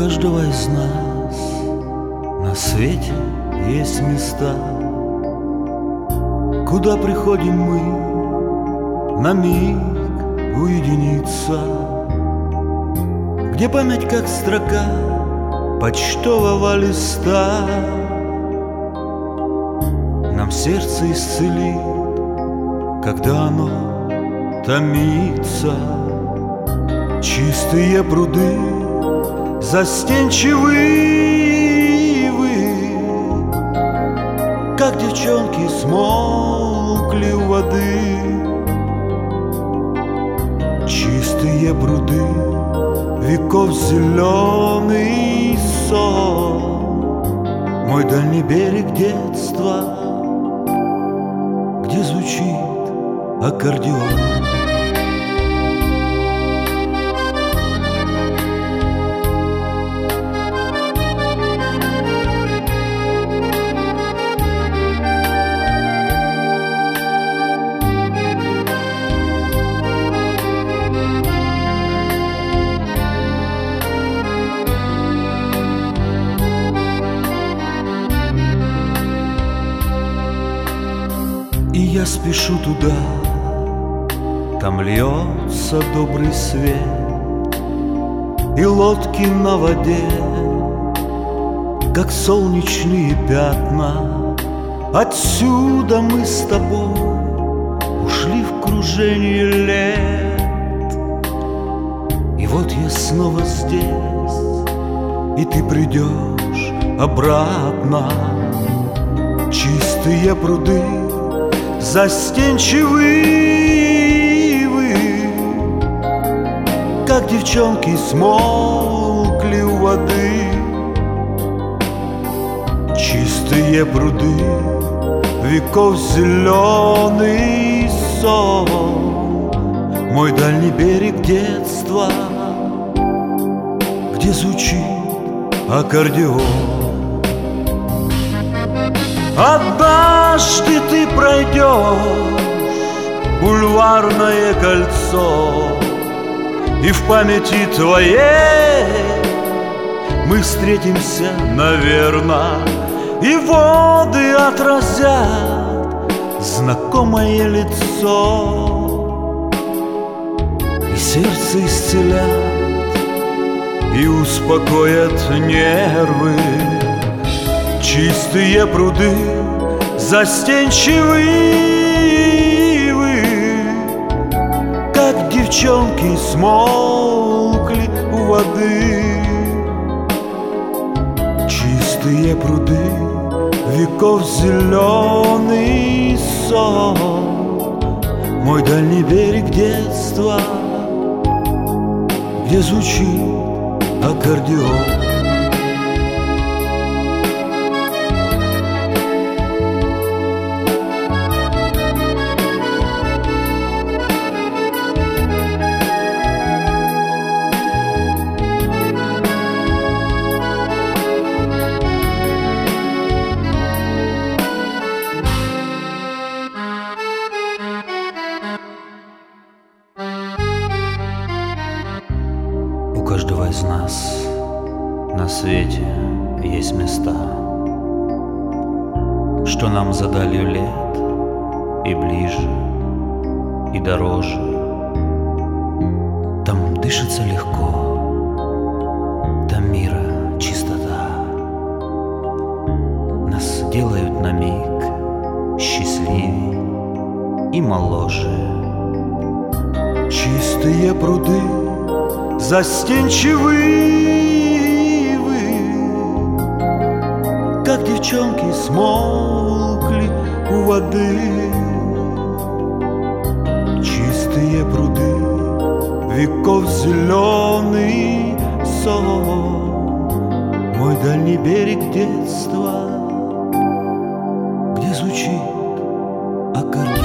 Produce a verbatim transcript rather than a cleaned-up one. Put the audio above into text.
каждого из нас на свете есть места, куда приходим мы на миг уединиться, где память как строка почтового листа нам сердце исцелит, когда оно томится. Чистые пруды, застенчивые вы, как девчонки смолкли у воды. Чистые пруды, веков зеленый сон, мой дальний берег детства, где звучит аккордеон. И я спешу туда, там льется добрый свет, и лодки на воде, как солнечные пятна. Отсюда мы с тобой ушли в кружение лет, и вот я снова здесь, и ты придешь обратно. Чистые пруды, застенчивые вы, как девчонки смолкли у воды. Чистые пруды, веков зеленый сон, мой дальний берег детства, где звучит аккордеон. Однажды ты пройдешь бульварное кольцо, и в памяти твоей мы встретимся, наверно, и воды отразят знакомое лицо, и сердце исцелят, и успокоят нервы. Чистые пруды, застенчивые вы, как девчонки смолкли у воды. Чистые пруды, веков зеленый сон, мой дальний берег детства, где звучит аккордеон. У каждого из нас на свете есть места, что нам за далью лет и ближе, и дороже. Там дышится легко, там мира чистота, нас делают на миг счастливее и моложе. Чистые пруды, застенчивые вы, как девчонки смолкли у воды. Чистые пруды, веков зеленый сон, мой дальний берег детства, где звучит аккордеон.